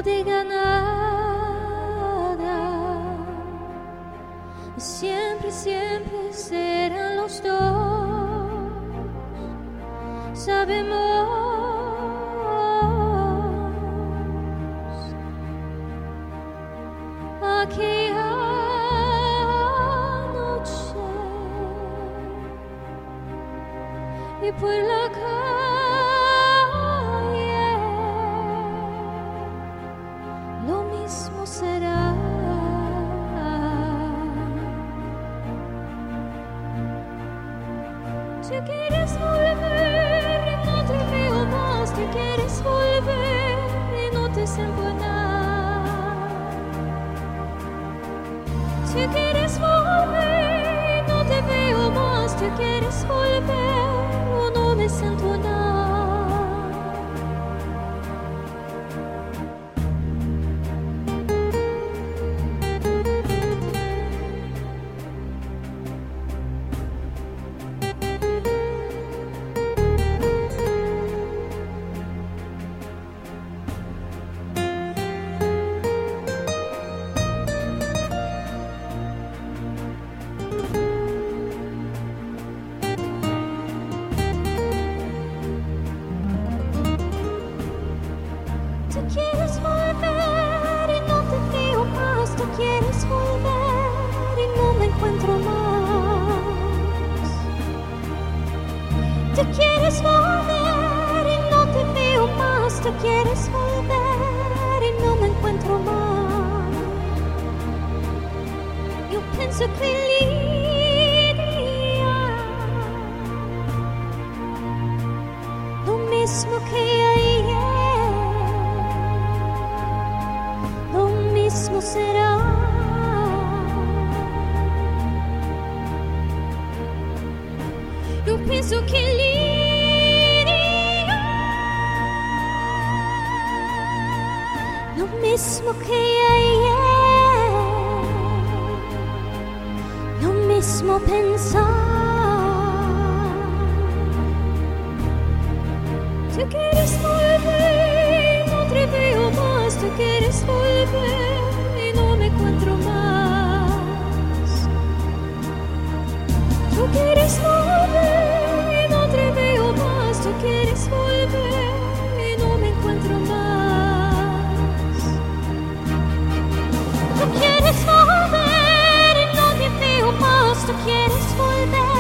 diga nada. Siempre, siempre serán los dos. Sabemos. Aquella noche y por la calle lo mismo será. Tú quieres volver y no te veo más. Tú quieres volver y no te siento nada. Tú quieres volver, no te veo más. Tú quieres volver, o no me siento nada. Tú quieres volver y no te veo más. Tú quieres volver y no me encuentro más. Tú quieres volver y no te veo más. Tú quieres volver y no me encuentro más. Yo pienso que Lidia, lo mismo que ayer, lo mismo será. Yo pienso que Lidia, lo mismo que ayer, lo mismo pensar. Tú quieres volver, no te veo más. Tú quieres volver y no me encuentro más. Tú quieres volver y no te veo más. Tú quieres volver y no me encuentro más. Tú quieres volver y no te veo más. Tú quieres volver